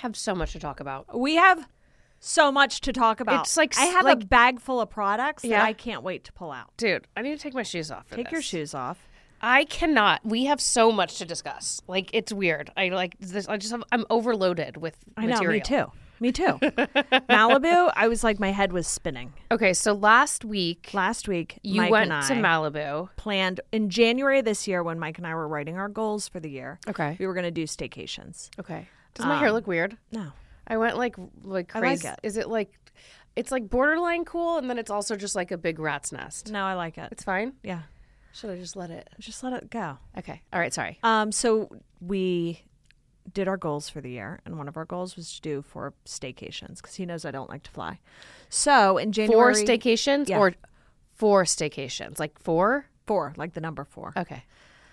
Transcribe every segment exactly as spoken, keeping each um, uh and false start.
have so much to talk about. We have so much to talk about. It's like I have like, a bag full of products yeah. that I can't wait to pull out. Dude, I need to take my shoes off for Take this. your shoes off. I cannot. We have so much to discuss. Like, it's weird. I like this. I just have, I'm overloaded with I material. know, me too. Me too. Malibu, I was like, my head was spinning. Okay, so last week, Last week, you Mike went and I to Malibu. planned in January this year when Mike and I were writing our goals for the year. Okay. We were going to do staycations. Okay. Does my hair Um, look weird? No. I went like like I like crazy. it. Is it like, it's like borderline cool, and then it's also just like a big rat's nest? No, I like it. It's fine? Yeah. Should I just let it? Just let it go. Okay. All right, sorry. Um, so we did our goals for the year, and one of our goals was to do four staycations because he knows I don't like to fly. So in January, Four staycations Yeah. or four staycations? Like four? four, like the number four. Okay.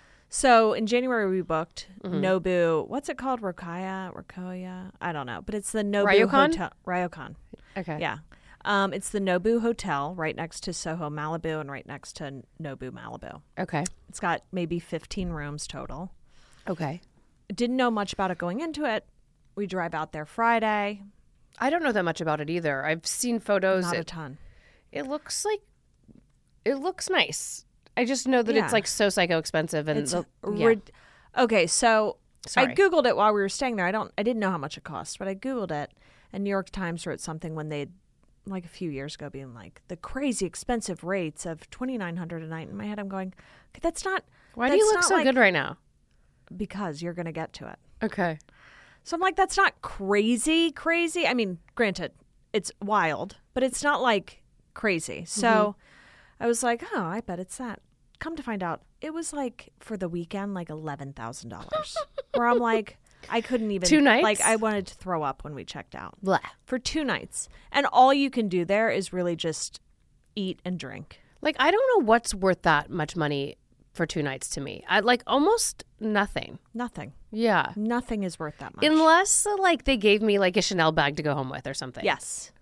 So in January we booked Mhm. Nobu. What's it called? Rokaya, Rokoya? I don't know, but it's the Nobu Ryokan? Hotel. Ryokan. Okay. Yeah. Um, it's the Nobu Hotel right next to Soho Malibu and right next to Nobu Malibu. Okay. It's got maybe fifteen rooms total. Okay. Didn't know much about it going into it. We drive out there Friday. I don't know that much about it either. I've seen photos. Not a It, ton. it looks like, it looks nice. I just know that Yeah. it's like so psycho expensive and It's the, yeah. rid- okay. So Sorry. I googled it while we were staying there. I don't. I didn't know how much it cost, but I googled it, and New York Times wrote something when they, like a few years ago, being like the crazy expensive rates of twenty nine hundred a night. In my head, I'm going, okay, that's not. Why do you that's look not so like- good right now? Because you're going to get to it. Okay. So I'm like, that's not crazy, crazy. I mean, granted, it's wild, but it's not like crazy. So Mm-hmm. I was like, oh, I bet it's that. Come to find out, it was like for the weekend, like eleven thousand dollars. Where I'm like, I couldn't even. Two nights? Like, I wanted to throw up when we checked out. Blah. For two nights. And all you can do there is really just eat and drink. Like, I don't know what's worth that much money for two nights to me. I like almost nothing. Nothing. Yeah. Nothing is worth that much. Unless uh, like they gave me like a Chanel bag to go home with or something. Yes.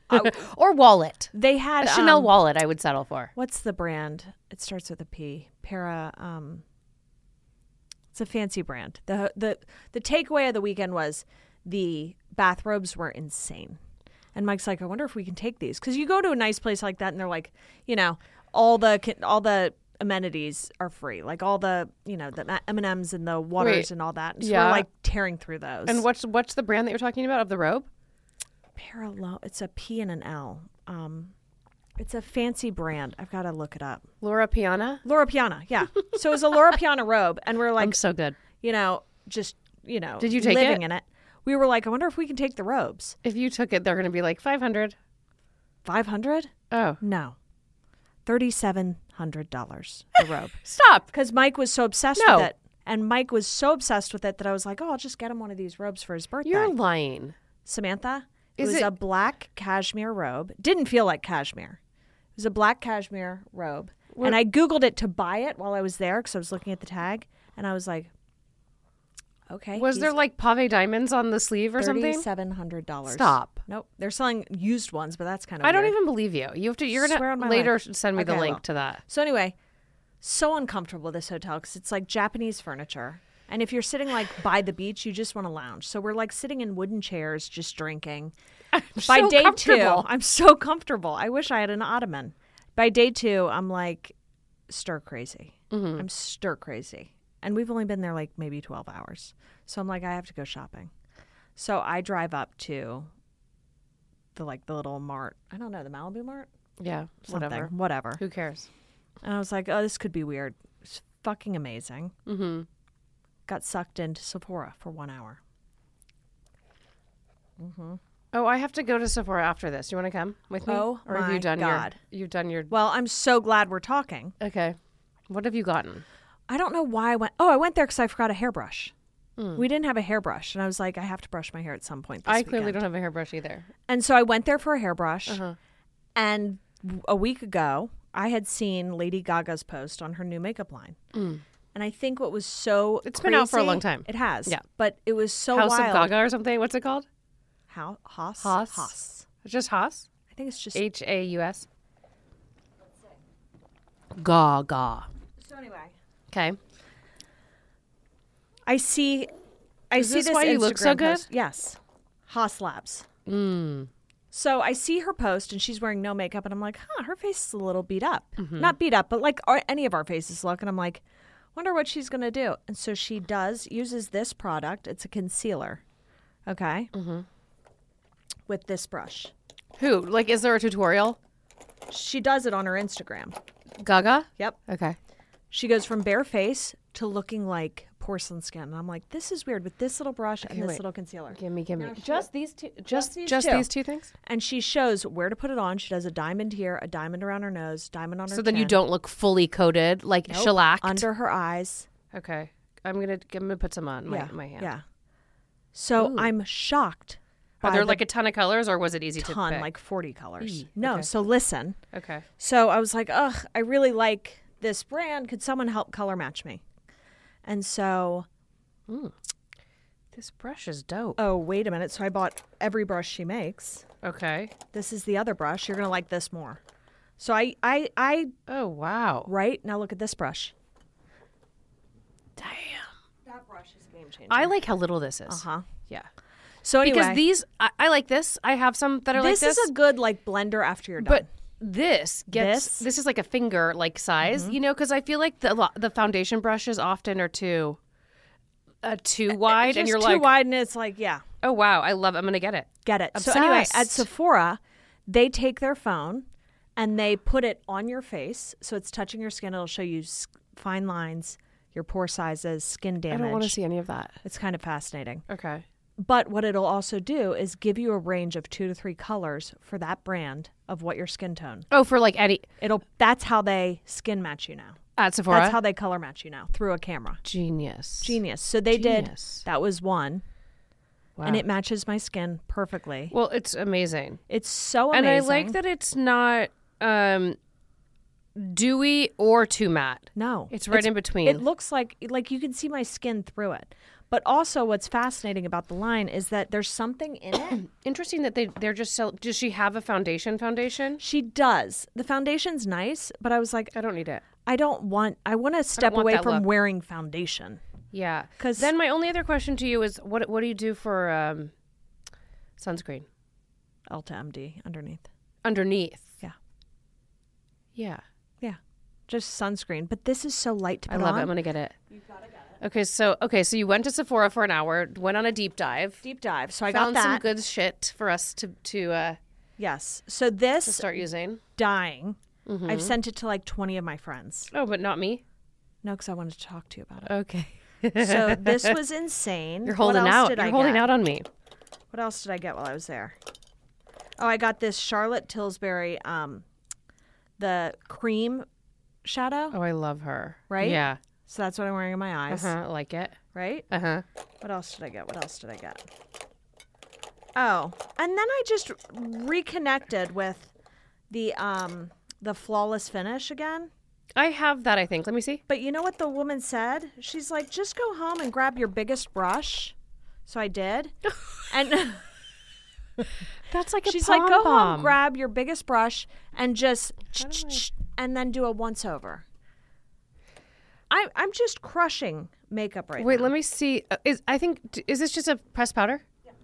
Or wallet. They had A Chanel um, wallet I would settle for. What's the brand? It starts with a P. Para. Um, it's a fancy brand. the the The takeaway of the weekend was the bathrobes were insane. And Mike's like, I wonder if we can take these because you go to a nice place like that, and they're like, you know, all the all the amenities are free, like all the you know the M and M's and the waters Wait, and all that. And so yeah. we're like tearing through those. And what's what's the brand that you're talking about of the robe? Parallel? It's a P and an L. Um, it's a fancy brand. I've got to look it up. Laura Piana? Laura Piana, yeah. So it was a Laura Piana robe, and we're like, I'm so good. you know, just you know, Did you take living it? in it. We were like, I wonder if we can take the robes. If you took it, they're going to be like five hundred. Five hundred? Oh. No, thirty-seven hundred dollars a robe. Stop. Because Mike was so obsessed No. with it, and Mike was so obsessed with it that I was like, oh, I'll just get him one of these robes for his birthday. You're lying. Samantha, it Is was it- a black cashmere robe. Didn't feel like cashmere. It was a black cashmere robe. What- And I Googled it to buy it while I was there because I was looking at the tag. And I was like, okay. Was there like pave diamonds on the sleeve or something? thirty-seven hundred dollars. Stop. Nope. They're selling used ones, but that's kind of I don't weird. even believe you. You have to. You're Swear gonna on my later life. send me Okay, the I link will. to that. So anyway, so uncomfortable, this hotel, because it's like Japanese furniture. And if you're sitting like by the beach, you just want to lounge. So we're like sitting in wooden chairs, just drinking. I'm By so day two, comfortable. I'm so comfortable. I wish I had an ottoman. By day two, I'm like stir crazy. Mm-hmm. I'm stir crazy. And we've only been there like maybe twelve hours. So I'm like, I have to go shopping. So I drive up to the like the little mart. I don't know, the Malibu Mart? Yeah. Something. Whatever. Whatever. Who cares? And I was like, oh, this could be weird. It's fucking amazing. Mm-hmm. Got sucked into Sephora for one hour. Mm-hmm. Oh, I have to go to Sephora after this. You want to come with me? Oh, or have my you done God. your? You've done your. Well, I'm so glad we're talking. Okay. What have you gotten? I don't know why I went. Oh, I went there because I forgot a hairbrush. Mm. We didn't have a hairbrush. And I was like, I have to brush my hair at some point this I clearly weekend. don't have a hairbrush either. And so I went there for a hairbrush. Uh-huh. And a week ago, I had seen Lady Gaga's post on her new makeup line. Mm. And I think what was so It's been out for a crazy- long time. It has. Yeah. But it was so House wild. of Gaga or something. What's it called? How? Haas? Haas. Haas. It's just Haas. I think it's just... H A U S. Gaga. So anyway. Okay. I see... I Is see this this why you look so Instagram good? post- Yes. Haas Labs. Mm. So I see her post and she's wearing no makeup and I'm like, huh, her face is a little beat up. Mm-hmm. Not beat up, but like our, any of our faces look. And I'm like, wonder what she's going to do. And so she does, uses this product. It's a concealer. Okay. Mm-hmm. With this brush. Who? Like, is there a tutorial? She does it on her Instagram. Gaga? Yep. Okay. She goes from bare face to looking like porcelain skin. And I'm like, this is weird with this little brush and Okay, this wait. little concealer. Give me, give me. Now she- Just these two? Just, these just two. these two things? And she shows where to put it on. She does a diamond here, a diamond around her nose, diamond on her So then you chin. don't look fully coated, like Nope. shellacked? Under her eyes. Okay. I'm going to I'm gonna put some on my, yeah. my hand. Yeah. So Ooh. I'm shocked. Are by there the like a ton of colors or was it easy ton, to pick? like forty colors. Eee, no, okay. so listen. Okay. So I was like, ugh, I really like this brand. Could someone help color match me? And so, Mm. This brush is dope. oh, wait a minute. So I bought every brush she makes. Okay. This is the other brush. You're going to like this more. So I, I, I, Oh, wow. right? Now look at this brush. Damn. That brush is a game changer. I like how little this is. Uh-huh. Yeah. So anyway, Because these, I, I like this. I have some that are this, like this. is a good like blender after you're done. But this gets, This? this, is like a finger like size, you know, because I feel like the lo- the foundation brushes often are too, uh, too wide. Just And you're too like, wide and it's like, yeah. oh, wow, I love it. I'm going to get it. Get it. So anyway, at Obsessed. Sephora, they take their phone and they put it on your face. So it's touching your skin. It'll show you s- fine lines, your pore sizes, skin damage. I don't want to see any of that. It's kind of fascinating. Okay. But what it'll also do is give you a range of two to three colors for that brand of what your skin tone. Oh, for like Eddie It'll that's how they skin match you now. at Sephora? That's how they color match you now through a camera. Genius. Genius. So they Genius. did that was one. Wow. And it matches my skin perfectly. Well, it's amazing. It's so And amazing. I like that it's not um, dewy or too matte. No. It's right in between. It looks like like you can see my skin through it. But also what's fascinating about the line is that there's something in it. Interesting that they, they're just so... Does she have a foundation foundation? She does. The foundation's nice, but I was like, I don't need it. I don't want, I want to step want away that from look. wearing foundation. Yeah. 'Cause- Then my only other question to you is, what what do you do for um, sunscreen? Ulta M D underneath. Underneath? Yeah. Yeah. Yeah. Just sunscreen. But this is so light to I put love on. it. I'm going to get it. You've got to get it. Okay, so okay, so you went to Sephora for an hour, went on a deep dive. Deep dive. So I found got that. some good shit for us to to uh, Yes. So this to start using. dying, Mm-hmm. I've sent it to like twenty of my friends. Oh, but not me. No, because I wanted to talk to you about it. Okay. So this was insane. You're What holding else out. did You're I holding get? out on me. What else did I get while I was there? Oh, I got this Charlotte Tilbury, um, the cream shadow. Oh, I love her. Right? Yeah. So that's what I'm wearing in my Uh eyes. huh. I like it. Right? Uh huh. What else did I get? What else did I get? Oh, and then I just reconnected with the um the flawless finish again. I have that. I think. Let me see. But you know what the woman said? She's like, just go home and grab your biggest brush. So I did. And That's like a she's like, go pom-pom. home, grab your biggest brush, and just How do I- and then do a once over. I I'm just crushing makeup right Wait, now. let me see. Uh, is I think d- is this just a pressed powder?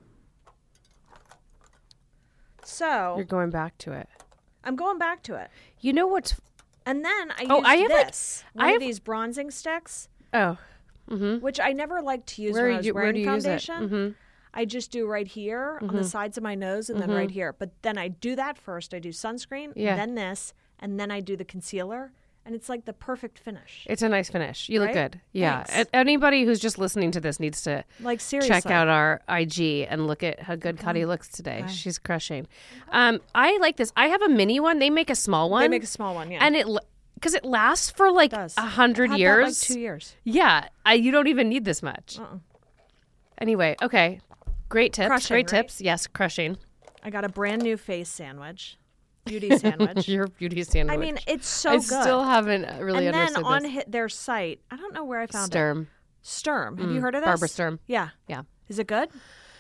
So You're going back to it. I'm going back to it. You know what's? And then I Oh, used I have, like- this. I one have- of these bronzing sticks, Oh. Mm-hmm. which I never liked to use Where when I you- was where wearing do you use it? foundation. Mm-hmm. I just do right here on the sides of my nose and then right here. But then I do that first. I do sunscreen, Yeah. then this, and then I do the concealer. And it's like the perfect finish. It's a nice finish. You look Right? good. Yeah. Thanks. A- anybody who's just listening to this needs to Like seriously. check out our I G and look at how good Cuddy looks today. Okay. She's crushing. Um, I like this. I have a mini one. They make a small one. They make a small one, yeah. and it because it lasts for like It does. a hundred I've had years. that, like two years. Yeah, I, you don't even need this much. Uh-uh. Anyway, okay, great tips. Crushing, great right? tips. Yes, crushing. I got a brand new face sandwich, beauty sandwich. Your beauty sandwich. I mean, it's so I good. still haven't really and then understood on this. hit their site, I don't know where I found it. Sturm. Sturm. Have you heard of this? Barbara Sturm. Yeah. Yeah. Is it good?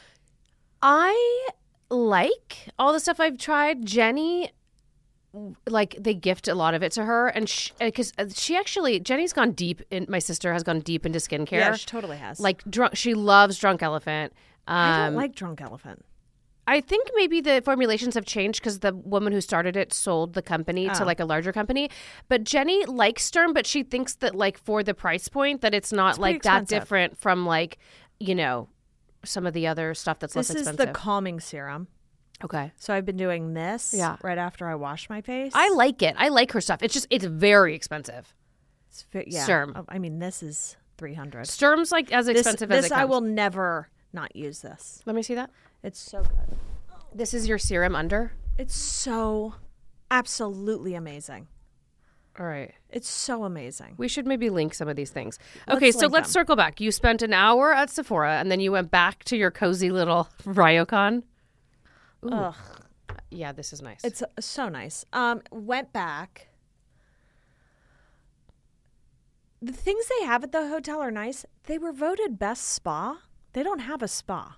I like all the stuff I've tried. Jenny, like they gift a lot of it to her, and because she, she actually Jenny's gone deep. In my sister has gone deep into skincare. Yeah, she totally has. Like drunk, she loves Drunk Elephant. Um, I don't like Drunk Elephant. I think maybe the formulations have changed because the woman who started it sold the company Oh. to like a larger company. But Jenny likes Sturm, but she thinks that like for the price point that it's not It's pretty like that expensive. different from like, you know, some of the other stuff that's This less is expensive. the calming serum. Okay. So I've been doing this Yeah. right after I wash my face. I like it. I like her stuff. It's just, it's very expensive. It's fi- yeah. Sturm. Oh, I mean, this is three hundred. Sturm's like as This, expensive as this it comes. I will never not use this. Let me see that. It's so good. This is your serum under? It's so absolutely amazing. All right. It's so amazing. We should maybe link some of these things. Let's Okay, so link let's them. circle back. You spent an hour at Sephora and then you went back to your cozy little Ryocon. Ooh. Ugh, Yeah, this is nice. it's uh, so nice. Um, went back. The things they have at the hotel are nice. They were voted best spa. They don't have a spa.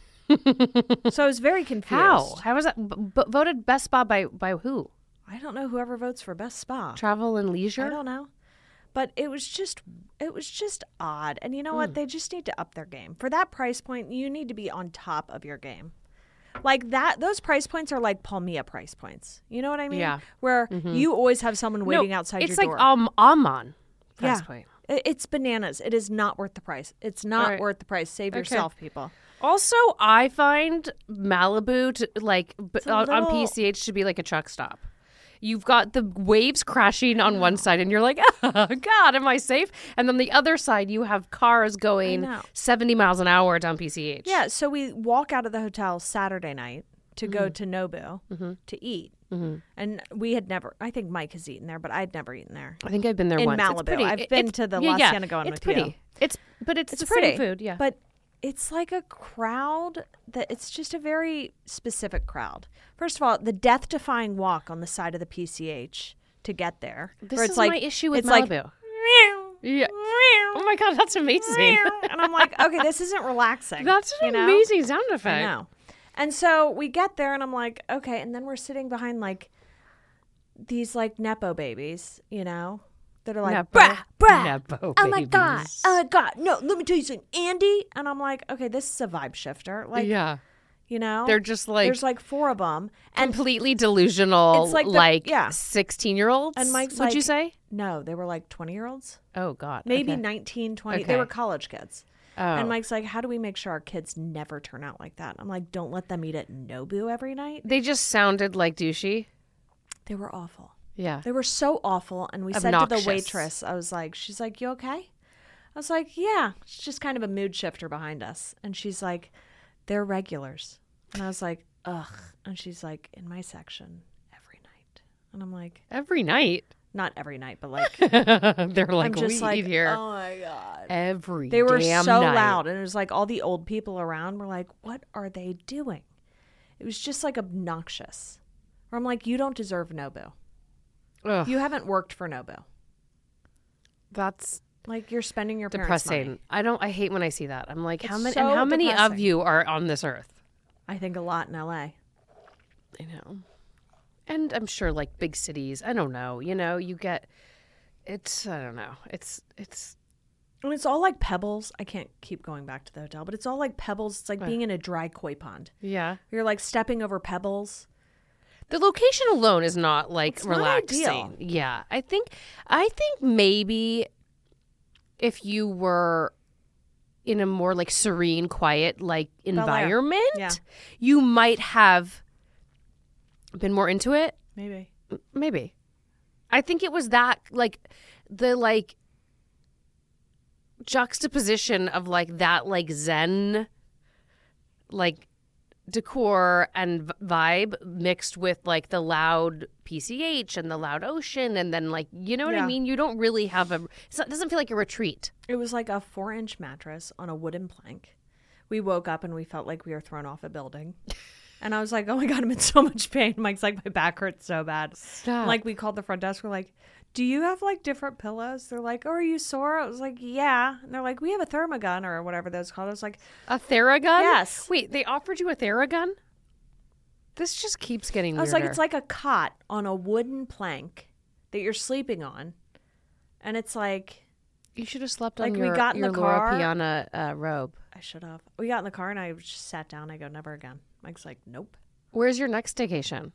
So I was very confused. How? How was that b- b- voted best spa by by who? I don't know whoever votes for best spa. Travel and I Leisure? don't know. But it was just it was just odd. And you know Hmm. what? They just need to up their game. For that price point, you need to be on top of your game. Like that those price points are like Palmia price points. You know what I mean? Yeah. Where you always have someone waiting No, outside it's your like door. um Amon price yeah. point. I- It's bananas. It is not worth the price. It's not All right. worth the price. Save Okay. yourself, people. Also, I find Malibu to like b- a on, on little- P C H to be like a truck stop. You've got the waves crashing on one side, and you're like, oh, God, am I safe? And then the other side, you have cars going know. seventy miles an hour down P C H. Yeah, so we walk out of the hotel Saturday night to Mm-hmm. go to Nobu to eat. And we had never, I think Mike has eaten there, but I'd never eaten there. I think I've been there In once. It's Malibu. pretty. I've It- been it's- to the yeah, La yeah. Cienega one It's with pretty. you. It's but it's, It's the pretty same food. Yeah, But it's like a crowd that it's just a very specific crowd. First of all, the death defying walk on the side of the P C H to get there. this where is it's like, my issue with it's like, Malibu. yeah. Oh my God, that's amazing. and I'm like, okay, this isn't relaxing. That's an you know? amazing sound I effect. know. And so we get there and I'm like, okay. And then we're sitting behind like these like Nepo babies, you know, that are like, Nepo- brah, brah. Nepo Oh my God. babies. Oh my God. No, let me tell you something, Andy. And I'm like, okay, this is a vibe shifter. Like, yeah, you know, they're just like there's like four of them. And completely delusional, It's like like, the- yeah. sixteen-year-olds. And Mike's would you like- say? no, they were like twenty year olds, Oh God, maybe okay. nineteen, twenty. Okay. They were college kids. Oh. And Mike's like, how do we make sure our kids never turn out like that? I'm like, don't let them eat at Nobu every night. They just sounded like douchey. They were awful. Yeah. They were so awful. And we said to Obnoxious. the waitress, I was like, she's like, you okay? I was like, yeah. It's just kind of a mood shifter behind us. And she's like, they're regulars. And I was like, ugh. And she's like, in my section every night. And I'm like, Every night. not every night, but like, They're like, I'm just we like, eat here oh my God. every They were damn so night. loud. And it was like all the old people around were like, what are they doing? It was just like obnoxious. Or I'm like, you don't deserve Nobu. Ugh, You haven't worked for Nobu. that's Like you're spending your parents' depressing. money. I don't. I hate when I see that. I'm like, how It's many? so and how many of depressing. you are on this earth? I think a lot in L A. I know. And I'm sure, like big cities. I don't know. You know, you get. It's. I don't know. It's. It's. And it's all like pebbles. I can't keep going back to the hotel, but it's all like pebbles. It's like being in a dry koi pond. Yeah. You're like stepping over pebbles. The location alone is not like It's not relaxing. ideal. Yeah. I think I think maybe if you were in a more like serene, quiet like Air. environment, Yeah. you might have been more into it. Maybe. Maybe. I think it was that like the like juxtaposition of like that like Zen like decor and v- vibe mixed with like the loud P C H and the loud ocean and then like you know what I Yeah. mean, you don't really have a it's not, it doesn't feel like a retreat. It was like a four inch mattress on a wooden plank. We woke up and we felt like we were thrown off a building. And I was like, oh my God, I'm in so much pain. Mike's like, my back hurts so bad. Stop. Like, we called the front desk. We're like, do you have like different pillows? They're like, oh, are you sore? I was like, yeah. And they're like, we have a Thermagun or whatever those called. I was like, A Theragun? Yes. Wait, they offered you a Theragun? This just keeps getting I weirder. was like, it's like a cot on a wooden plank that you're sleeping on. And it's like, You should have slept Like, on we your, got in your the Laura car- Piana uh, robe. I should have. We got in the car and I just sat down. I go, never again. Mike's like, nope. Where's your next staycation?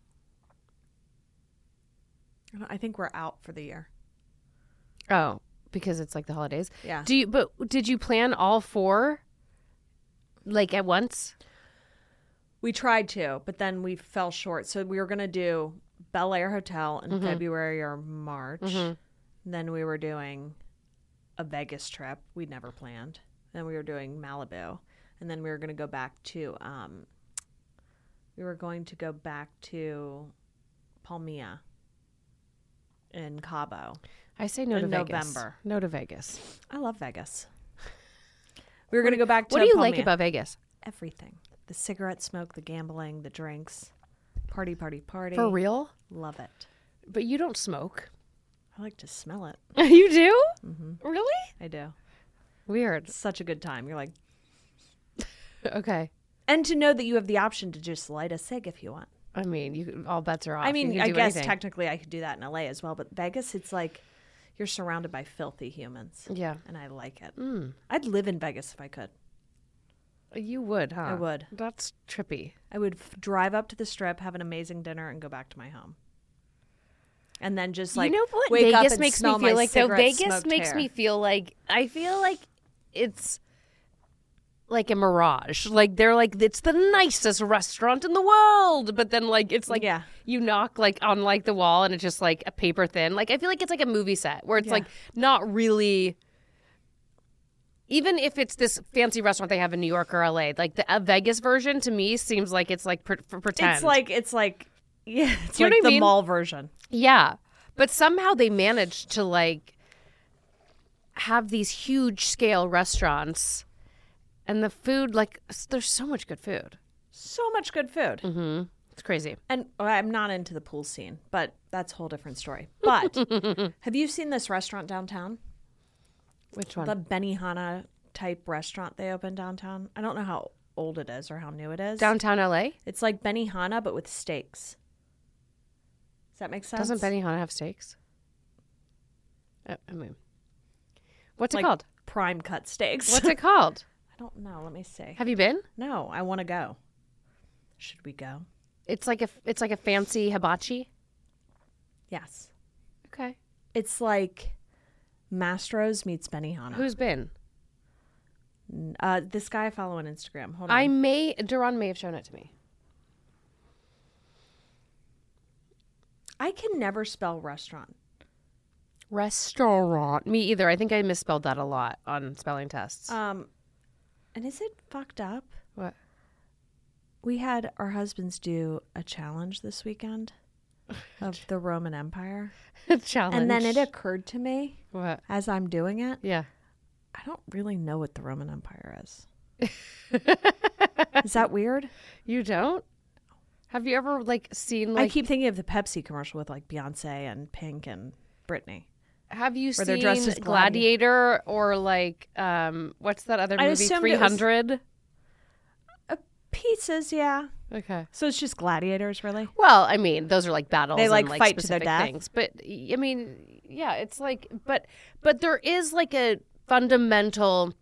I don't- I think we're out for the year. Oh, because it's like the holidays. Yeah. Do you? But did you plan all four, like at once? We tried to, but then we fell short. So we were going to do Bel Air Hotel in Mm-hmm. February or March. Then we were doing a Vegas trip we'd never planned. Then we were doing Malibu. And then we were going to go back to, um, we were going to go back to Palmilla in Cabo. I say no to In Vegas. November. No to Vegas. I love Vegas. We were going to go back to What do you like Palmilla. about Vegas? Everything. The cigarette smoke, the gambling, the drinks. Party, party, party. For real? Love it. But you don't smoke. I like to smell it. You do? Mm-hmm. Really? I do. Weird. It's such a good time. You're like, Okay. and to know that you have the option to just light a cig if you want. I mean, you all bets are off. I You mean, can I do guess anything. technically I could do that in L A as well, but Vegas, it's like you're surrounded by filthy humans. Yeah. And I like it. Mm. I'd live in Vegas if I could. You would, huh? I would. That's trippy. I would f- drive up to the strip, have an amazing dinner, and go back to my home. And then just like you know what wake up Vegas and makes me smell feel my like though? cigarette Vegas smoked makes hair. me feel like I feel like it's like a mirage. Like they're like it's the nicest restaurant in the world, but then like it's like Yeah. you knock like on like the wall and it's just like a paper thin. Like I feel like it's like a movie set where it's Yeah. like not really. Even if it's this fancy restaurant they have in New York or L A, like the uh, Vegas version to me seems like it's like pre- for pretend. It's like it's like yeah, it's Do you know like what I the mean? mall version. Yeah. But somehow they managed to like have these huge scale restaurants and the food, like s- there's so much good food. So much good food. Mm-hmm. It's crazy. And well, I'm not into the pool scene, but that's a whole different story. But have you seen this restaurant downtown? Which one? The Benihana type restaurant they opened downtown. I don't know how old it is or how new it is. Downtown L A? It's like Benihana, but with steaks. Does that make sense? Doesn't Benihana have steaks? Uh, I mean, what's Like it called? prime cut steaks? What's it called? I don't know. Let me see. Have you been? No, I want to go. Should we go? It's like a it's like a fancy hibachi. Yes. Okay. It's like Mastro's meets Benihana. Who's been? Uh, this guy I follow on Instagram. Hold on. I may Duran may have shown it to me. I can never spell restaurant. Restaurant. Me either. I think I misspelled that a lot on spelling tests. Um, and is it fucked up? what? We had our husbands do a challenge this weekend of the Roman Empire. Challenge. And then it occurred to me What? as I'm doing it, Yeah. I don't really know what the Roman Empire is. Is that weird? You don't? Have you ever like seen like I keep thinking of the Pepsi commercial with like Beyonce and Pink and Britney. have you where they're seen dressed as gladi- Gladiator or like um what's that other I movie assumed three it was- hundred? Uh, pieces, yeah. Okay. So it's just gladiators, really? Well, I mean, those are like battles They, like, and, like fight to their specific death? things. But I mean, yeah, it's like but but there is like a fundamental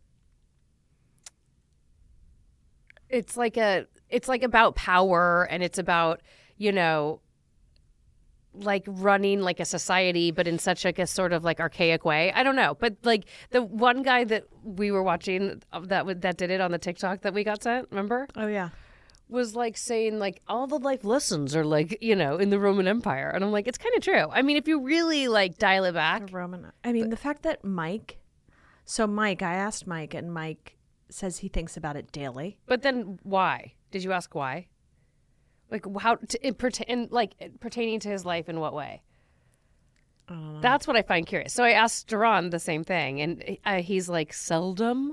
it's like a it's like about power and it's about, you know, like running like a society but in such like a sort of like archaic way. I don't know, but like the one guy that we were watching that would that did it on the TikTok that we got sent, remember? Oh, yeah. Was like saying like all the life lessons are like, you know, in the Roman Empire. And I'm like, it's kind of true. I mean, if you really like dial it back. The Roman. I mean, the fact that Mike. So Mike, I asked Mike, and Mike says he thinks about it daily. But then why? Did you ask why? Like how to, in, pertain, like pertaining to his life in what way? I don't know. That's what I find curious. So I asked Duran the same thing, and uh, he's like, seldom,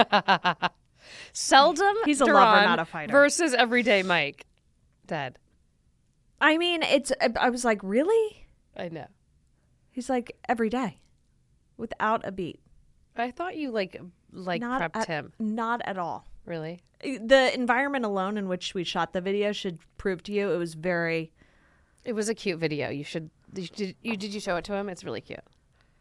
seldom. He's a Duran lover, not a fighter. Versus everyday Mike, dead. I mean, it's. I was like, really? I know. He's like every day, without a beat. I thought you like like not prepped at, him. Not at all. Really? The environment alone in which we shot the video should prove to you it was very. It was a cute video. You should. Did you, you did you show it to him? It's really cute.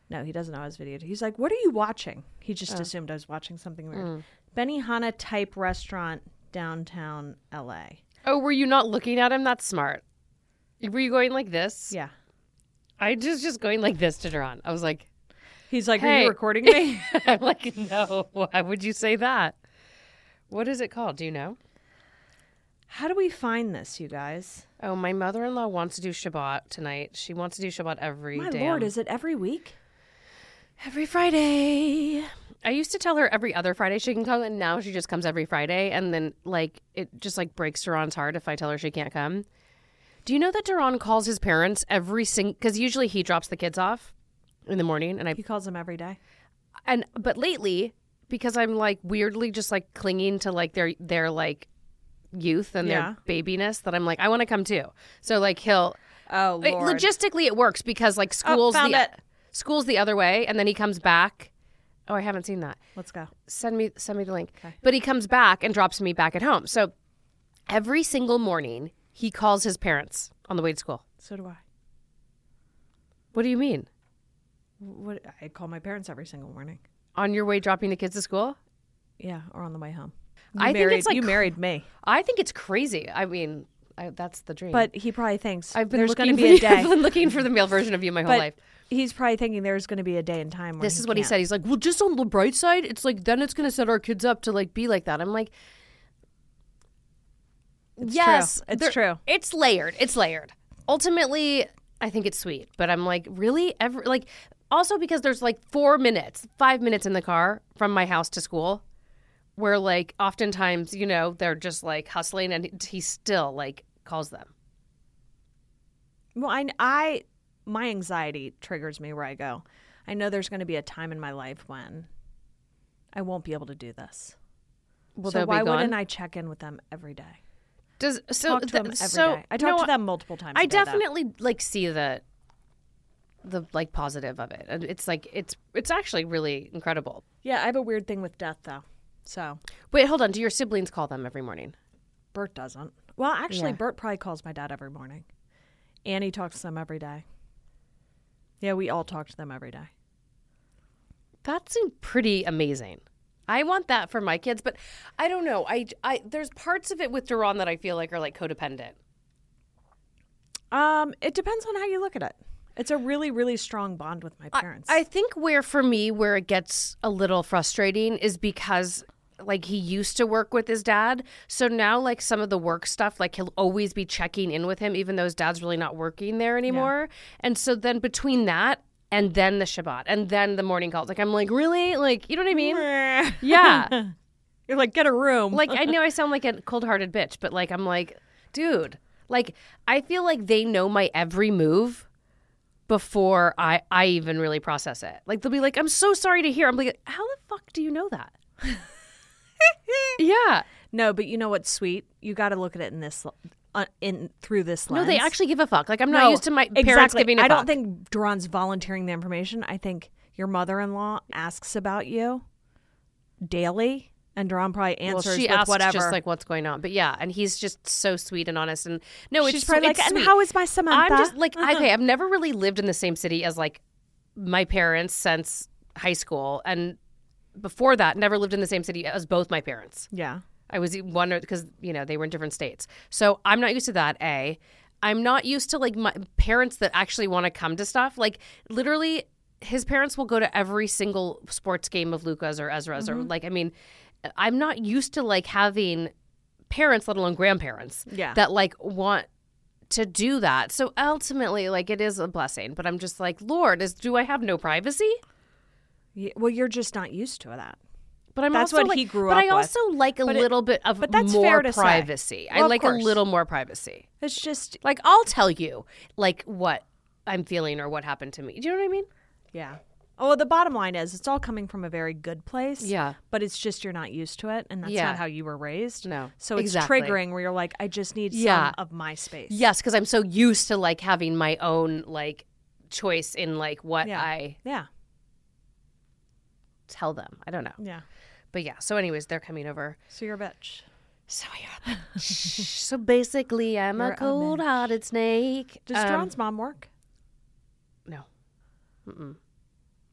No, he doesn't know I was videoed. He's like, what are you watching? He just Oh. assumed I was watching something weird. Mm. Benihana type restaurant, downtown L A. Oh, were you not looking at him? That's smart. Were you going like this? Yeah. I just just going like this to Duran. I was like, He's like, are Hey. you recording me? I'm like, no. Why would you say that? What is it called? Do you know? How do we find this, you guys? Oh, my mother-in-law wants to do Shabbat tonight. She wants to do Shabbat every My damn- lord, is it every week? every Friday. I used to tell her every other Friday she can come, and now she just comes every Friday. And then, like, it just like breaks Duran's heart if I tell her she can't come. Do you know that Duran calls his parents every single? Because usually he drops the kids off in the morning, and I He calls them every day. and but lately because I'm like weirdly just like clinging to like their their like youth and Yeah. their babiness that I'm like I want to come too. So like he'll Oh, it- Lord. logistically it works because like Oh, school's found the it. school's the other way, and then he comes back. Oh, I haven't seen that. Let's go. Send me send me the link. Okay. But he comes back and drops me back at home. So every single morning he calls his parents on the way to school. So do I. What do you mean? What? I call my parents every single morning. On your way dropping the kids to school? Yeah, or on the way home. You I think married, it's like you cr- married me, I think it's crazy. I mean, I, that's the dream. but he probably thinks I've been there's looking going to be a for, I've day. been looking for the male version of you my whole But life. he's probably thinking there's going to be a day and time. Where This is what he can't. said. He's like, well, just on the bright side, it's like then it's going to set our kids up to like be like that. I'm like, It's yes, true. It's there- true. It's layered. It's layered. Ultimately, I think it's sweet, but I'm like, really? Ever like also because there's like four minutes, five minutes in the car from my house to school, where like oftentimes you know they're just like hustling, and he, he still like calls them. Well, I, I, my anxiety triggers me where I go. I know there's going to be a time in my life when I won't be able to do this. Will so they why be gone? wouldn't I check in with them every day? Does so Talk to th- them every so day. I talk no, to them multiple times. I a day, though. definitely like see the the like positive of it, and it's like it's it's actually really incredible. Yeah, I have a weird thing with death though. So Wait, hold on. Do your siblings call them every morning? Bert doesn't. Well, actually, Yeah. Bert probably calls my dad every morning. Annie talks to them every day. Yeah, we all talk to them every day. That's pretty amazing. I want that for my kids, but I don't know. I, I there's parts of it with Duran that I feel like are like codependent. Um, it depends on how you look at it. It's a really, really strong bond with my parents. I think where for me where it gets a little frustrating is because like he used to work with his dad, so now like some of the work stuff, like he'll always be checking in with him even though his dad's really not working there anymore. And so then between that and then the Shabbat and then the morning calls, like I'm like, really? Like, you know what I mean? Yeah. You're like, get a room. Like I know I sound like a cold-hearted bitch, but like I'm like, dude, like I feel like they know my every move before I, I even really process it. Like they'll be like, I'm so sorry to hear. I'm like, how the fuck do you know that? Yeah. No, but you know what's sweet? You got to look at it in this, uh, in through this lens. No, they actually give a fuck. Like I'm not No, used to my parents exactly. giving a I fuck. don't think Duran's volunteering the information. I think your mother-in-law asks about you daily, and Duran probably well, answers she with asks whatever. just like what's going on. But yeah, and he's just so sweet and honest. And no, it's She's probably it's like, and sweet. how is my Samantha? I'm just like, okay, I've never really lived in the same city as like my parents since high school. And before that, never lived in the same city as both my parents. Yeah. I was wondering because, you know, they were in different states. So I'm not used to that, A. I'm not used to like my parents that actually want to come to stuff. Like literally his parents will go to every single sports game of Luca's or Ezra's Mm-hmm. or like, I mean, I'm not used to like having parents, let alone grandparents, Yeah. that like want to do that. So ultimately, like it is a blessing, but I'm just like, Lord, is do I have no privacy? Yeah, well, you're just not used to that. But I'm That's also what like, he grew but up I with. also like a But it- little bit of but that's more fair to say. privacy. I Well, of like course. a little more privacy. It's just, Like I'll tell you like what I'm feeling or what happened to me. Do you know what I mean? yeah. Oh, well, the bottom line is it's all coming from a very good place. Yeah. But it's just you're not used to it, and that's Yeah. not how you were raised. No, So it's exactly. triggering where you're like, I just need Yeah. some of my space. Yes, because I'm so used to like having my own like choice in like what Yeah. I Yeah. tell them. I don't know. Yeah. But yeah, so anyways, they're coming over. So you're a bitch. So yeah. So basically I'm You're a a bitch. cold-hearted snake. Does Um, Duran's mom work? No. Mm-mm.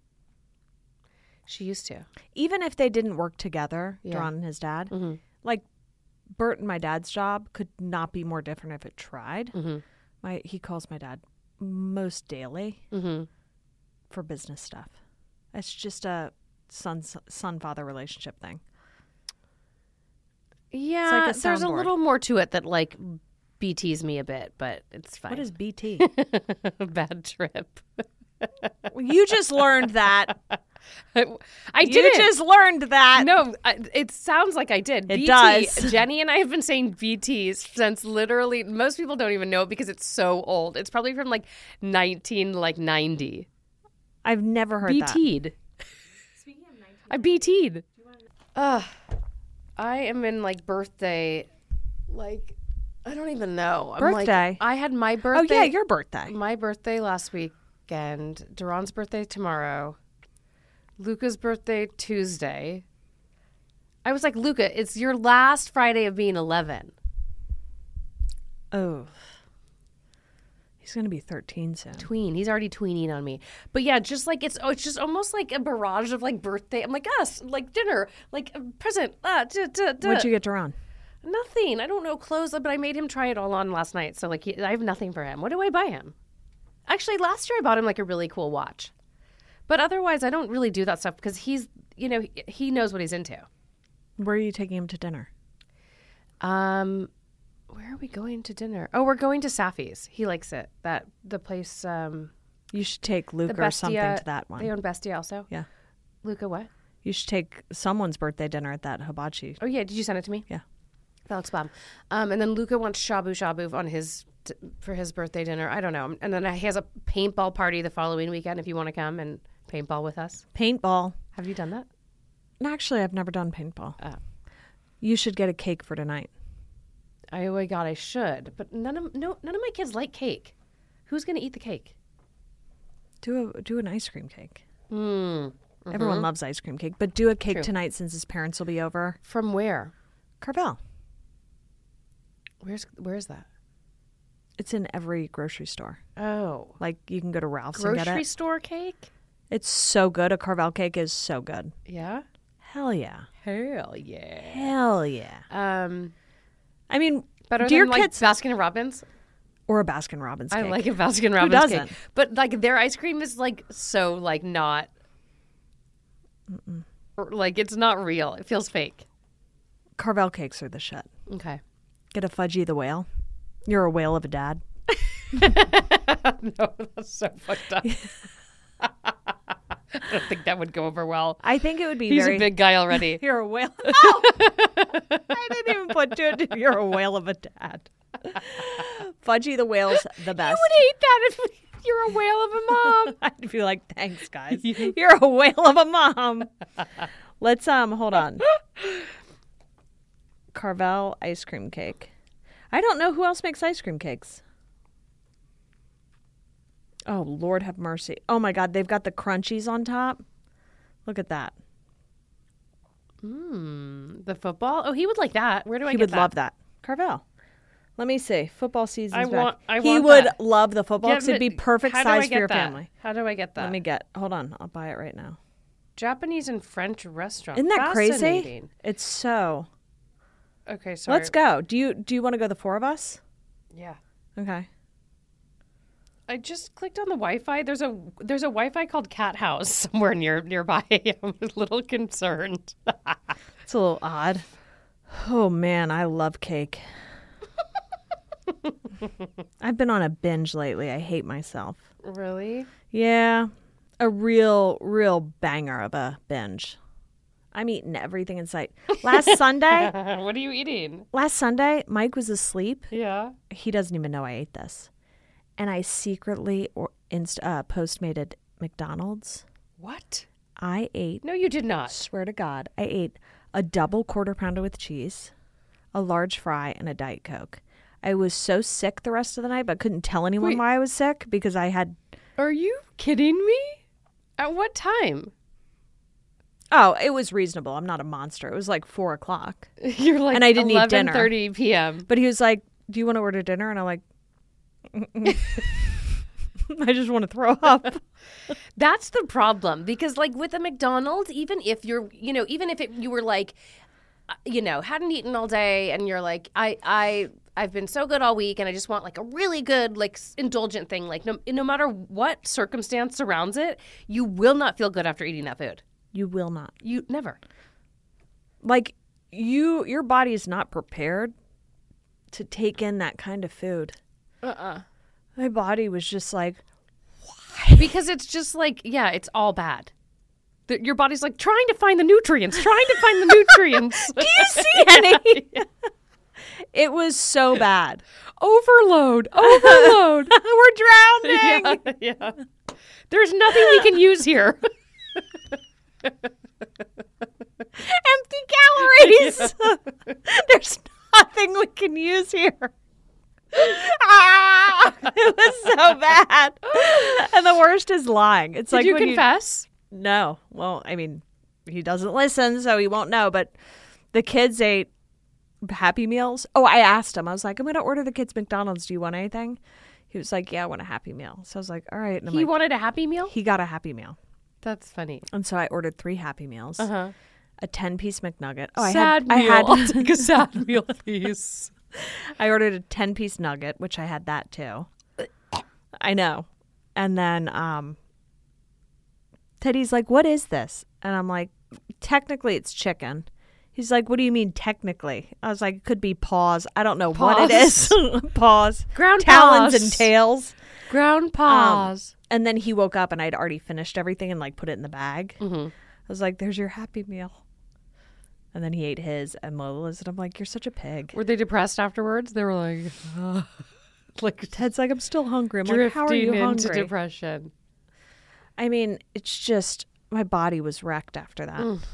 She used to. Even if they didn't work together, Yeah. Duran and his dad, Mm-hmm. like Bert and my dad's job could not be more different if it tried. Mm-hmm. My He calls my dad most daily Mm-hmm. for business stuff. It's just a son son father relationship thing. Yeah, like a there's a soundboard. little more to it that like B Ts me a bit, but it's fine. What is B T? Bad trip? You just learned that. I You didn't. just learned that. No, I, it sounds like I did. It B T, does. Jenny and I have been saying B Ts since literally most people don't even know it because it's so old. It's probably from like nineteen like ninety. I've never heard B that. T'd. I B T'd. Ugh. I am in like birthday, like I don't even know. I'm like- Birthday? I had my Oh birthday. yeah, your birthday. My birthday last weekend. Duran's birthday tomorrow. Luca's birthday Tuesday. I was like, Luca, it's your last Friday of being eleven. Oh. He's going to be thirteen soon. Tween. He's already tweening on me. But yeah, just like it's oh, it's just almost like a barrage of like birthday. I'm like, us, like dinner, like a present. Uh, duh, duh, duh. What'd you get Duran? Nothing. I don't know clothes, but I made him try it all on last night. So like, he, I have nothing for him. What do I buy him? Actually, last year I bought him like a really cool watch. But otherwise, I don't really do that stuff because he's, you know, he, he knows what he's into. Where are you taking him to dinner? Um, where are we going to dinner? Oh, we're going to Safi's. He likes it. That the place. Um, You should take the Luca or something Bestia- to that one. They own Bestia also. Yeah. Luca, what? You should take someone's birthday dinner at that hibachi. Oh yeah, did you send it to me? Yeah. Felix Baum. Um, and then Luca wants shabu shabu on his t- for his birthday dinner. I don't know. And then he has a paintball party the following weekend. If you want to come and paintball with us, Paintball. have you done that? No, actually, I've never done paintball. Oh. You should get a cake for tonight. I, oh my god, I should. But none of no none of my kids like cake. Who's gonna eat the cake? Do a do an ice cream cake. Hmm. Everyone loves ice cream cake, but do a cake True. tonight since his parents will be over. From where? Carvel. Where's where is that? It's in every grocery store. Oh, Like you can go to Ralph's and get grocery it. store cake. It's so good. A Carvel cake is so good. Yeah. Hell yeah. Hell yeah. Hell yeah. Um, I mean, better do than your like kids Baskin and Robbins. or a Baskin Robbins cake. I like a Baskin Robbins doesn't? cake, but like their ice cream is like so like not, or, like it's not real. It feels fake. Carvel cakes are the shit. Okay. Get a Fudgy the Whale. You're a whale of a dad. No, that's so fucked up. I don't think that would go over well. I think it would be He's very. a big guy already. You're a whale. Oh! I didn't even put two and two. You're a whale of a dad. Fudgy the Whale's the best. I would hate that if you're a whale of a mom. I'd be like, thanks, guys. You're a whale of a mom. Let's um, hold on. Carvel ice cream cake. I don't know who else makes ice cream cakes. Oh, Lord have mercy. Oh my God, they've got the crunchies on top. Look at that. Mm, the football. Oh, he would like that. Where do I He get would that? love that. Carvel. Let me see. Football season's I back. want- I he want would that. love the football Yeah, because it'd be but perfect how do I size for get your that? family. How do I get that? Let me get. Hold on. I'll buy it right now. Japanese and French restaurant. Isn't that crazy? Fascinating. It's so. Okay, sorry. Let's go. Do you do you want to go the four of us? Yeah. Okay. I just clicked on the Wi-Fi. There's a there's a Wi-Fi called Cat House somewhere near nearby. I'm a little concerned. It's a little odd. Oh man, I love cake. I've been on a binge lately. I hate myself. Really? Yeah. A real, real banger of a binge. I'm eating everything in sight. Last Sunday, What are you eating? last Sunday, Mike was asleep. Yeah. He doesn't even know I ate this. And I secretly or inst- uh, postmated McDonald's. What? I ate, No, you did not. swear to God, I ate a double quarter pounder with cheese, a large fry, and a Diet Coke. I was so sick the rest of the night, but couldn't tell anyone Wait. why I was sick because I had. Are you kidding me? At what time? Oh, it was reasonable. I'm not a monster. It was like four o'clock. You're like And I didn't eat dinner. eleven thirty p.m. But he was like, "Do you want to order dinner?" And I'm like, I just want to throw up. That's the problem because, like, with a McDonald's, even if you're, you know, even if it, you were like, uh, you know, hadn't eaten all day and you're like, I, I, I've been so good all week and I just want like a really good, like, indulgent thing. Like, no, no matter what circumstance surrounds it, you will not feel good after eating that food. You will not. You never. Like, you, your body is not prepared to take in that kind of food. Uh-uh. My body was just like, because it's just like, yeah, it's all bad. The, your body's like trying to find the nutrients, trying to find the nutrients. Do you see any? It was so bad. Overload, overload. We're drowning. Yeah, yeah. There's nothing we can use here. Empty calories. Yeah. There's nothing we can use here. Ah, it was so bad. And the worst is lying. It's Did like you when confess? You, no. Well, I mean, he doesn't listen, so he won't know. But the kids ate Happy Meals. Oh, I asked him. I was like, I'm going to order the kids McDonald's. Do you want anything? He was like, yeah, I want a Happy Meal. So I was like, all right. And I'm he like, wanted a Happy Meal? He got a Happy Meal. That's funny. And so I ordered three Happy Meals, uh-huh. a ten-piece McNugget. Oh, sad I had, meal. I had I'll take a sad meal, please. I ordered a ten-piece nugget, which I had that too. I know. And then um, Teddy's like, what is this? And I'm like, technically it's chicken. He's like, what do you mean technically? I was like, it could be paws. I don't know paws. what it is. Paws. Ground talons paws. and tails. Ground paws. Um, and then he woke up and I'd already finished everything and like put it in the bag. Mm-hmm. I was like, there's your Happy Meal. And then he ate his and Lola's, and I'm like, you're such a pig. Were they depressed afterwards? They were like, uh, like Ted's like, I'm still hungry. I'm drifting like, how are you into hungry? depression. I mean, it's just, my body was wrecked after that. Mm.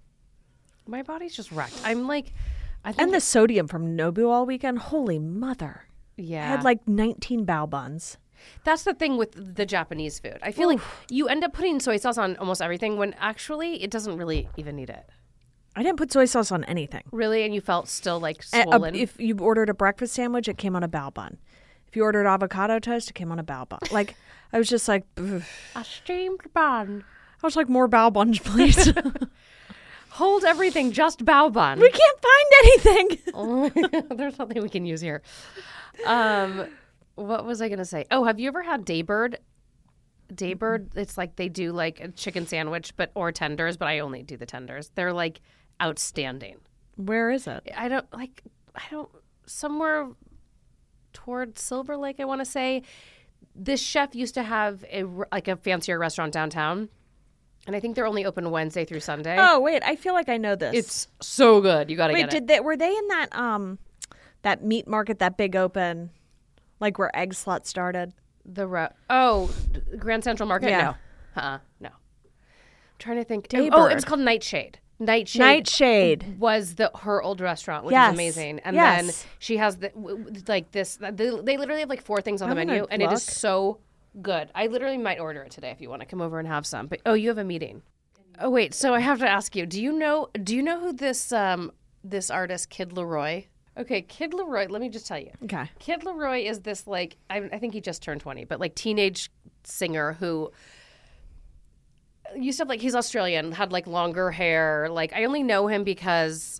My body's just wrecked. I'm like, I think And the sodium from Nobu all weekend, holy mother. yeah, I had like nineteen bao buns. that's the thing with the Japanese food. I feel Oof. like you end up putting soy sauce on almost everything when actually it doesn't really even need it. I didn't put soy sauce on anything. Really, and you felt still like A- a- swollen. if you ordered a breakfast sandwich, it came on a bao bun. If you ordered avocado toast, it came on a bao bun. Like, I was just like, ugh. a steamed bun. I was like, more bao buns, please. Hold everything, just bao bun. We can't find anything. There's nothing we can use here. Um, what was I going to say? Oh, have you ever had Daybird? Daybird, it's like they do like a chicken sandwich, but or tenders, but I only do the tenders. They're like outstanding. Where is it? I don't like. I don't somewhere toward Silver Lake. I want to say this chef used to have a like a fancier restaurant downtown, and I think they're only open Wednesday through Sunday. Oh, wait. I feel like I know this. It's so good. You got to Wait, get did it. they, were they in that um that meat market, that big open, like where Egg Slut started? The ro- oh, Grand Central Market? Yeah. No. Uh-uh. No. I'm trying to think. Daybird. Oh, it was called Nightshade. Nightshade. Nightshade. Was the her old restaurant, which Yes. is amazing. And Yes. then she has the w- w- like this. They, they literally have like four things on the I'm menu, gonna and it is look. so good. I literally might order it today if you want to come over and have some. But oh, you have a meeting. Oh wait, so I have to ask you. Do you know? Do you know who this um this artist Kid Leroy? Okay, Kid Leroy. Let me just tell you. Okay. Kid Leroy is this like I, I think he just turned twenty, but like teenage singer who used to have like he's Australian, had like longer hair. Like I only know him because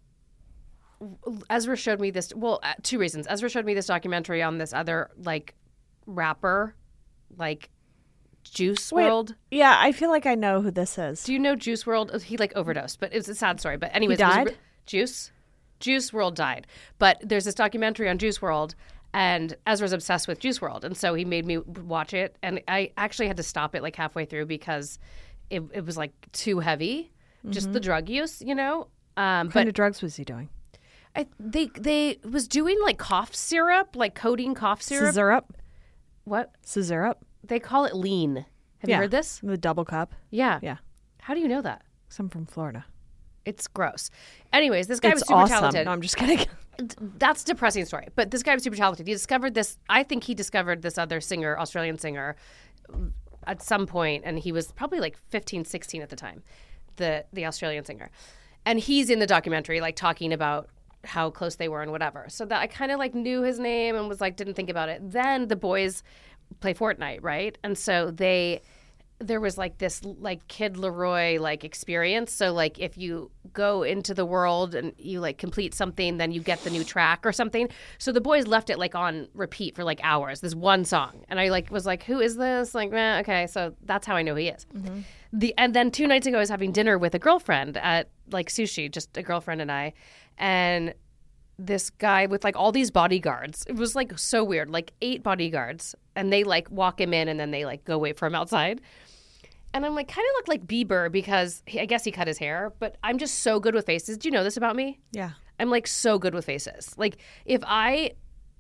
Ezra showed me this. Well, uh, two reasons. Ezra showed me this documentary on this other like rapper, like Juice Wait. World. Yeah, I feel like I know who this is. Do you know Juice World? He like overdosed, but it's a sad story. But anyways, He it was died? re- Juice. Juice World died. But there's this documentary on Juice World, and Ezra's obsessed with Juice World, and so he made me watch it, and I actually had to stop it like halfway through because it it was like too heavy, just the drug use, you know. Um, What but kind of drugs was he doing? I, they they was doing like cough syrup, like codeine cough syrup. Syrup? What Syrup? they call it lean. Have Yeah. you heard this? The double cup? Yeah. Yeah. How do you know that? 'Cause I'm from Florida. It's gross. Anyways, this guy It's was super awesome. talented. No, I'm just kidding. That's a depressing story. But this guy was super talented. He discovered this. I think he discovered this other singer, Australian singer, at some point, and he was probably like fifteen, sixteen at the time, the the Australian singer. And he's in the documentary, like talking about how close they were and whatever. So that I kind of like knew his name and was like, didn't think about it. Then the boys play Fortnite, right? And so they there was like this like Kid Leroy like experience. So like if you go into the world and you like complete something, then you get the new track or something. So the boys left it like on repeat for like hours, this one song. And I like was like, who is this? Like, eh, okay, so that's how I know he is. Mm-hmm. The and then two nights ago I was having dinner with a girlfriend at like sushi, just a girlfriend and I. And this guy with like all these bodyguards. It was like so weird, like eight bodyguards. And they like walk him in and then they like go wait for him outside. And I'm like, kind of look like Bieber because he, I guess he cut his hair, but I'm just so good with faces. Do you know this about me? Yeah. I'm like so good with faces. Like if I,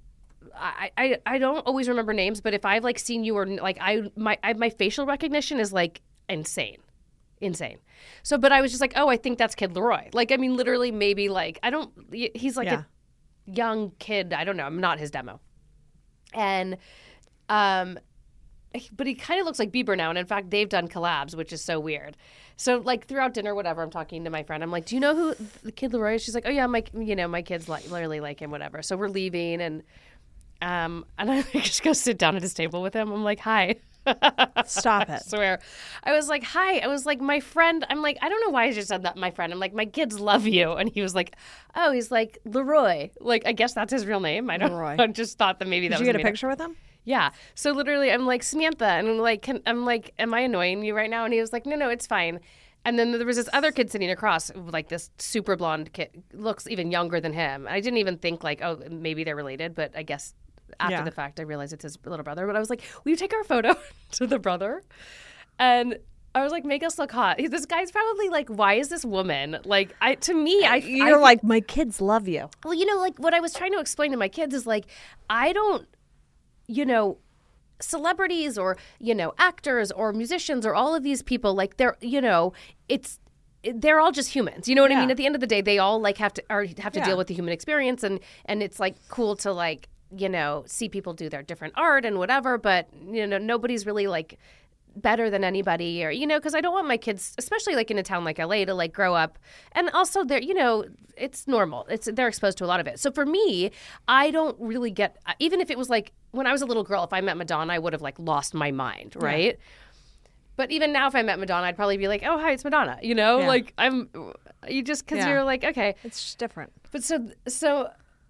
I, I, I don't always remember names, but if I've like seen you or like I, my, I, my facial recognition is like insane, insane. So, but I was just like, oh, I think that's Kid Leroy. Like, I mean, literally maybe like, I don't, he's like Yeah. a young kid. I don't know. I'm not his demo. And, um, but he kind of looks like Bieber now. And in fact, they've done collabs, which is so weird. So like throughout dinner, whatever, I'm talking to my friend. I'm like, do you know who the Kid Leroy is? She's like, oh yeah, my, you know, my kids like literally like him, whatever. So we're leaving and, um, and I just go sit down at his table with him. I'm like, hi. Stop it. I swear. I was like, hi. I was like, my friend. I'm like, I don't know why I just said that, my friend. I'm like, my kids love you. And he was like, oh, he's like Leroy. Like, I guess that's his real name. I don't Leroy. I just thought that maybe that Did was you get a made up. picture with him? Yeah. So literally, I'm like, Samantha. And I'm like, can, I'm like, am I annoying you right now? And he was like, no, no, it's fine. And then there was this other kid sitting across, like this super blonde kid, looks even younger than him. I didn't even think like, oh, maybe they're related. But I guess after Yeah. the fact, I realized it's his little brother. But I was like, will you take our photo to the brother? And I was like, make us look hot. This guy's probably like, why is this woman? Like, I to me, I You're I, like, my kids love you. well, you know, like what I was trying to explain to my kids is like, I don't, you know, celebrities or, you know, actors or musicians or all of these people, like they're, you know, it's, they're all just humans. You know what Yeah. I mean? At the end of the day, they all like have to, or have to Yeah. deal with the human experience. And, and it's like cool to like, you know, see people do their different art and whatever, but, you know, nobody's really like better than anybody, or, you know, because I don't want my kids, especially like in a town like L A, to like grow up. And also they're, you know, it's normal. It's, they're exposed to a lot of it. So for me, I don't really get, even if it was like when I was a little girl, if I met Madonna, I would have like lost my mind. Right. Yeah. But even now, if I met Madonna, I'd probably be like, oh, hi, it's Madonna. You know, Yeah. like I'm, you just, cause Yeah. you're like, okay. It's just different. But so, so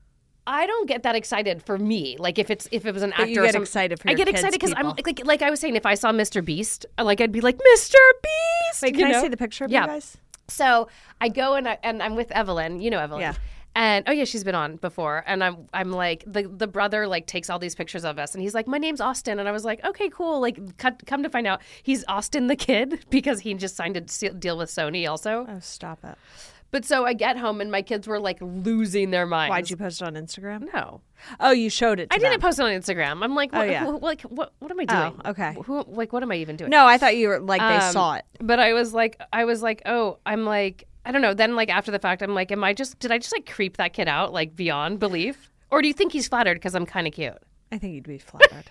I don't get that excited for me. Like if it's if it was an But actor, you or get some- excited for I your get kids' excited because I'm people. like like I was saying, if I saw Mister Beast, like I'd be like Mister Beast. Wait, you can I know? see the picture of Yeah. you guys? So I go and I, and I'm with Evelyn. You know Evelyn. Yeah. And oh yeah, she's been on before. And I'm I'm like the the brother like takes all these pictures of us, and he's like, my name's Austin, and I was like, okay, cool. Like cut, come to find out, he's Austin the Kid because he just signed a se- deal with Sony also. Oh, stop it. But so I get home and my kids were like losing their minds. Why'd you post it on Instagram? No. Oh, you showed it to I didn't them. post it on Instagram. I'm like, what, Oh, yeah. who- like, what, what am I doing? Oh, okay. Who, like, what am I even doing? No, I thought you were like, they Um, saw it. But I was like, I was like, oh, I'm like, I don't know. Then, like, after the fact, I'm like, am I just, did I just like creep that kid out, like, beyond belief? Or do you think he's flattered because I'm kind of cute? I think you'd be flattered.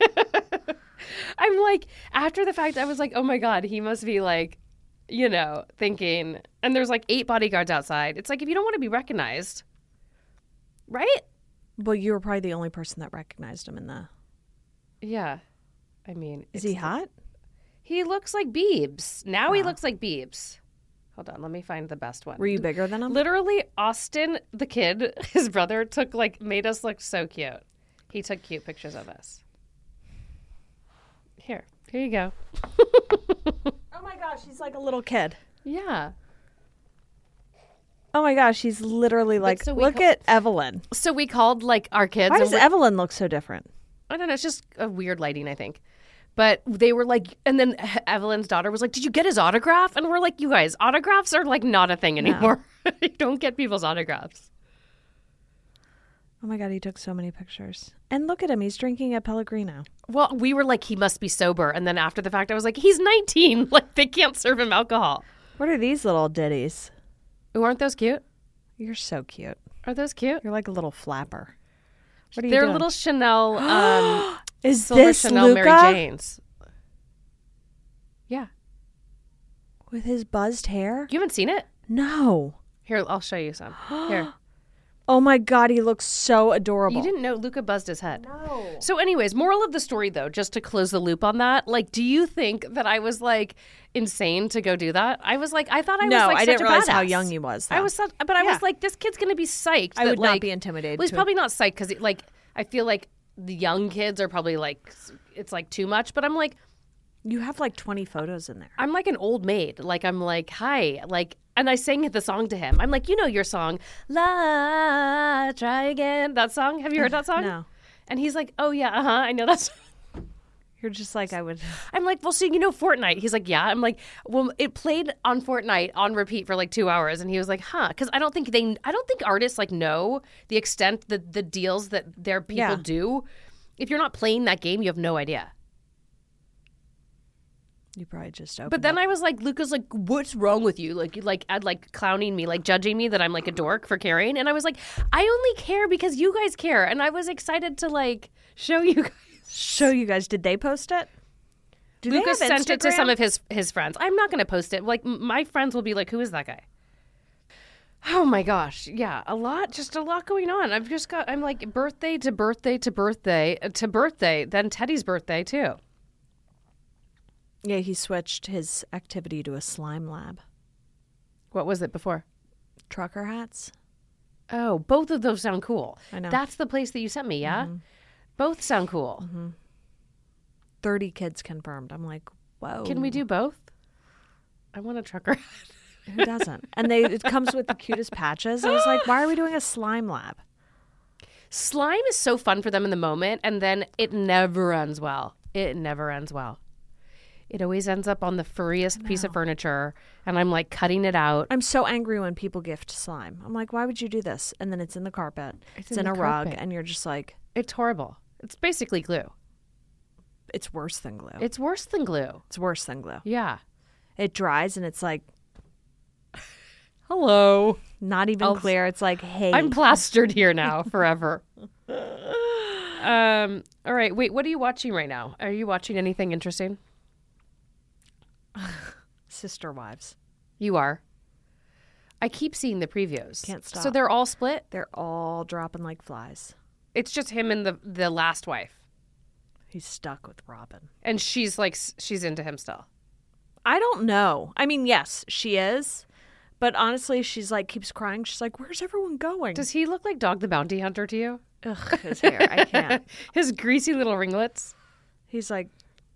I'm like, after the fact, I was like, oh my God, he must be like, you know, thinking, and there's like eight bodyguards outside. It's like, if you don't want to be recognized, right? Well, you were probably the only person that recognized him in the. Yeah. I mean, Is it's- he hot? He looks like Biebs. Now he Wow. looks like Biebs. Hold on, let me find the best one. Were you bigger than him? Literally, Austin, the kid, his brother, took like made us look so cute. He took cute pictures of us. Here, here you go. Oh my gosh, he's like a little kid. Yeah. Oh my gosh, he's literally like, so we look co- at Evelyn. So we called like our kids. Why and does we- Evelyn look so different? I don't know. It's just a weird lighting, I think. But they were like, and then Evelyn's daughter was like, "Did you get his autograph?" And we're like, "You guys, autographs are like not a thing anymore. You don't get people's autographs." Oh my God, he took so many pictures. And look at him, he's drinking a Pellegrino. Well, we were like, he must be sober. And then after the fact, I was like, he's nineteen. Like, they can't serve him alcohol. What are these little ditties? Ooh, aren't those cute? You're so cute. Are those cute? You're like a little flapper. What are you They're doing? little Chanel, um, Is silver this Chanel Luca Mary Janes. Yeah. with his buzzed hair? You haven't seen it? No. Here, I'll show you some. Here. Oh my God, he looks so adorable. You didn't know Luca buzzed his head. No. So anyways, moral of the story though, just to close the loop on that, like, do you think that I was like insane to go do that? I was like, I thought I no, was like I such didn't a realize badass. how young he was. Though. I was such, but I Yeah. was like, this kid's going to be psyched. I that, would like, not be intimidated. Well, he's to- probably not psyched because like, I feel like the young kids are probably like, it's like too much, but I'm like, You have like twenty photos in there. I'm like an old maid. Like, I'm like, hi. Like, and I sang the song to him. I'm like, you know your song. La, try again. That song. Have you heard that song? No. And he's like, oh, yeah, uh-huh. I know that song. You're just like, I would. I'm like, well, so you know Fortnite? He's like, yeah. I'm like, well, it played on Fortnite on repeat for like two hours. And he was like, huh. Because I don't think they, I don't think artists like know the extent, the, the deals that their people Yeah. do. If you're not playing that game, you have no idea. You probably just opened But then up. I was like, Luca's like, what's wrong with you? Like, you like, I'd like clowning me, like judging me that I'm like a dork for caring. And I was like, I only care because you guys care. And I was excited to like show you guys. show you guys. Did they post it? Do Lucas they have sent it to Instagram? some of his his friends. I'm not going to post it. Like, m- my friends will be like, who is that guy? Oh my gosh. Yeah, a lot, just a lot going on. I've just got, I'm like birthday to birthday to birthday uh, to birthday, then Teddy's birthday too. Yeah, he switched his activity to a slime lab. What was it before? Trucker hats. Oh, both of those sound cool. I know. That's the place that you sent me, yeah? Mm-hmm. Both sound cool. thirty kids confirmed. I'm like, whoa. Can we do both? I want a trucker. Who doesn't? And they it comes with the cutest patches. I was like, why are we doing a slime lab? Slime is so fun for them in the moment, and then it never ends well. It never ends well. It always ends up on the furriest piece of furniture, and I'm like cutting it out. I'm so angry when people gift slime. I'm like, why would you do this? And then it's in the carpet. It's, in in, the a rug, carpet. and you're just like, It's horrible. It's basically glue. it's worse than glue. It's worse than glue. It's worse than glue. Yeah. It dries, and it's like Hello. not even I'll- clear. It's like, hey, I'm plastered here now forever. um. All right. Wait. What are you watching right now? Are you watching anything interesting? Sister Wives. You are. I keep seeing the previews. Can't So stop. they're all split. They're all dropping like flies. It's just him and the the last wife, He's stuck with Robin. and she's like s- she's into him still. I don't know. I mean, yes, she is. But honestly, she's like, keeps crying. She's like, where's everyone going? Does he look like Dog the Bounty Hunter to you? Ugh, his hair. I can't. His greasy little ringlets. He's like,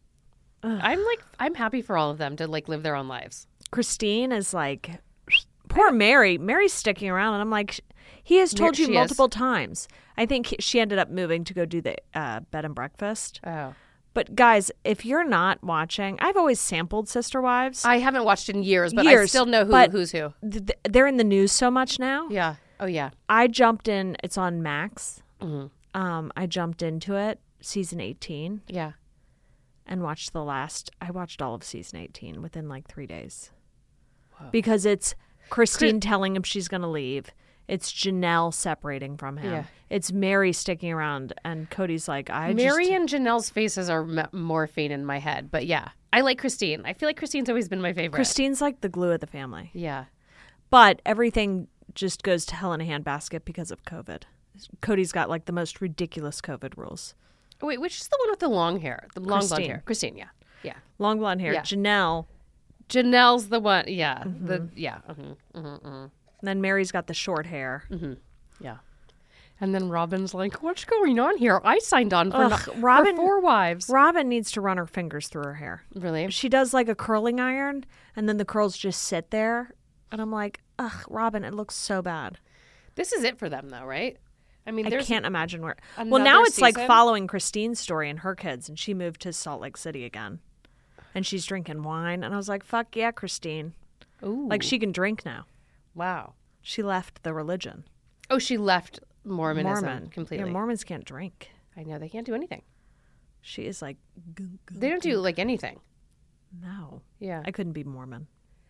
I'm like I'm happy for all of them to like live their own lives. Christine is like, poor Mary. Mary's sticking around. And I'm like, he has told She you is. multiple times. I think he- she ended up moving to go do the uh, bed and breakfast. Oh. But guys, if you're not watching, I've always sampled Sister Wives. I haven't watched in years, but I Years, still know who but- who's who. Th- th- they're in the news so much now. Yeah. Oh yeah. I jumped in. It's on Max. Mm-hmm. Um, I jumped into it, season eighteen, Yeah. and watched the last. I watched all of season eighteen within like three days, because it's Christine telling him she's going to leave. It's Janelle separating from him. Yeah. It's Mary sticking around, and Cody's like, I Mary just. and Janelle's faces are m- morphine in my head, but yeah, I like Christine. I feel like Christine's always been my favorite. Christine's like the glue of the family, Yeah. but everything just goes to hell in a handbasket because of COVID. Cody's got like the most ridiculous COVID rules. Oh, wait, which is the one with the long hair? The long blonde Christine. hair. Christine, yeah. Yeah. Long blonde hair. Yeah. Janelle. Janelle's the one. Yeah. Mm-hmm. The yeah. hmm hmm hmm And then Mary's got the short hair. Yeah. And then Robin's like, "What's going on here? I signed on for, Ugh, not, Robin- for four wives." Robin needs to run her fingers through her hair. Really? She does like a curling iron, and then the curls just sit there. And I'm like, ugh, Robin, it looks so bad. This is it for them, though, right? I mean, I there's can't imagine where. Well, another now it's like season? following Christine's story and her kids, and she moved to Salt Lake City again. And she's drinking wine. And I was like, fuck yeah, Christine. Ooh, Like, she can drink now. wow. She left the religion. Oh, she left Mormonism Mormon. completely. Yeah, Mormons can't drink. I know they can't do anything. She is like, "Gu- gu- They don't do like anything. no. Yeah. I couldn't be Mormon.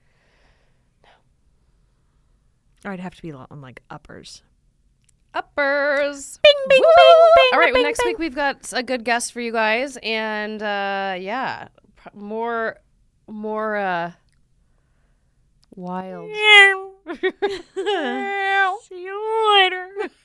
No. Or I'd have to be on like uppers. Uppers. Bing, bing, Woo! bing, bing. All right, well, bing, next bing. week we've got a good guest for you guys, and uh, yeah, pr- more, more uh, wild. Yeah. See you later.